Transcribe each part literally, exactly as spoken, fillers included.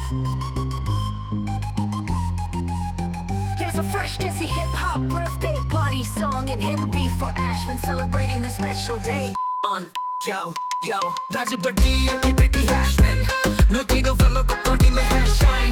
Here's a fresh dizzy hip-hop birthday party song in Hindi for Ashwin, celebrating this special day. On yo, yo, Raj birthday की बेटी Ashwin, naughty को फलो को party में है shine.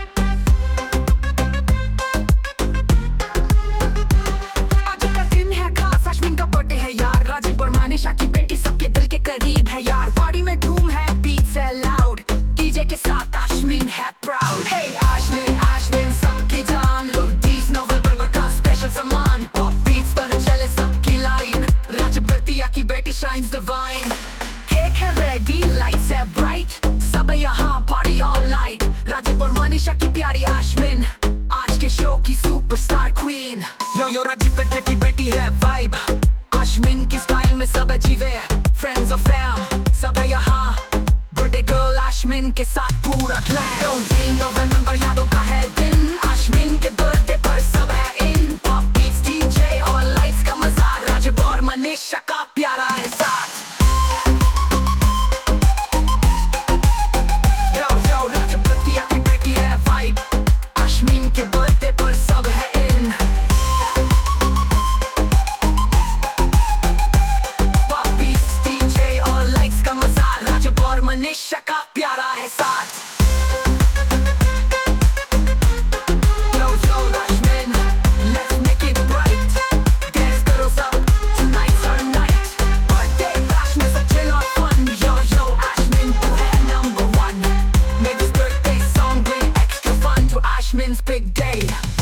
आज का दिन है खास, Ashwin का बर्थडे है यार. राज वर्मा निशा की बेटी सबके दिल के करीब है यार. पार्टी में धूम है, beats है loud, डीजे के साथ Ashwin है proud. Hey Ashwin, Ashwin सबकी जान, लोग तीस नवंबर का स्पेशल सामान. पॉप बीट्स पर चले सबकी लाइन, राज बर्तिया की बेटी shines divine. केक है रेडी, लाइट्स है ब्राइट, सब यहाँ party all night. Raj Verma Nisha की प्यारी Ashwin, आज के शो की सुपरस्टार क्वीन. यो यो राज बर्तिया की बेटी है वाइब, Ashwin की स्टाइल में सब अजीब है. फ्रेंड्स और फैम सब है यहाँ, बर्थडे गर्ल Ashwin के साथ पूरा क्लैन. तीन नवंबर यादों का है दिन, Ashwin के बर्थडे पर सब है इन. पॉप बीट्स, डीजे और लाइट्स का मजा, राज वर्मा निशा का प्यारा है साथ. यो यो राज बर्तिया की बेटी है वाइब, Ashwin के बर्थडे पर सब है इन. पॉप बीट्स, डीजे और लाइट्स का मजा, राज वर्मा निशा का प्यारा है साथ. Yo, yo, Ashwin, let's make it bright. Dance girls up, tonight's our night. Birthday bash में सब chill और fun. Yo, yo, Ashwin, तू है number one. Make this birthday song bring extra fun to Ashwin's big day.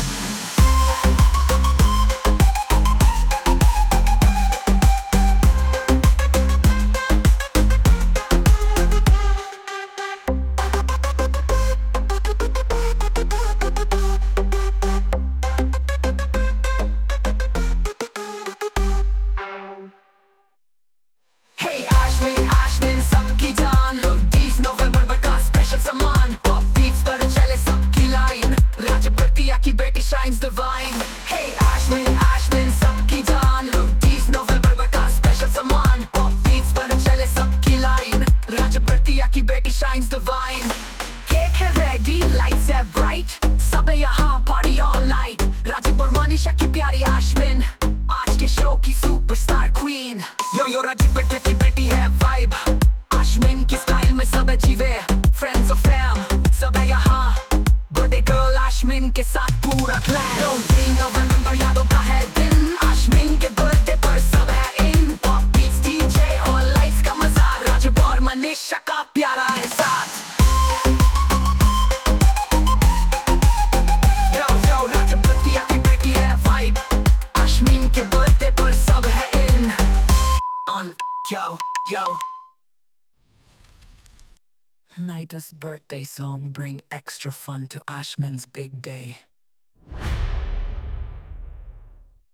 Hey Ashwin, Ashwin सबकी जान, लोग तीस नवंबर का स्पेशल सामान. पॉप बीट्स पर चले सबकी लाइन, राज बर्तिया की बेटी shines divine. Hey Ashwin, Ashwin सबकी जान, लोग तीस नवंबर का स्पेशल सामान. पॉप बीट्स पर चले सबकी लाइन, राज बर्तिया की बेटी shines divine. केक है रेडी, लाइट्स है ब्राइट, सब है यहाँ party all night. Raj Verma Nisha की प्यारी Ashwin, आज के शो की सुपरस्टार क्वीन. यो यो राज बर्तिया की बेटी है वाइब, Ashwin की स्टाइल में सब अजीब है. फ्रेंड्स और फैम सब है यहाँ, बर्थडे गर्ल Ashwin के साथ पूरा क्लैन. तीन नवंबर यादों का है दिन, Ashwin के बर्थडे पर सब है इन. पॉप बीट्स, डीजे और लाइट्स का मजा, राज वर्मा निशा का प्यारा है साथ. Yo, yo, राज बर्तिया की बेटी है वाइब, Ashwin के बर्थडे पर सब है इन. On yo, yo. Night's birthday song bring extra fun to Ashwin's big day.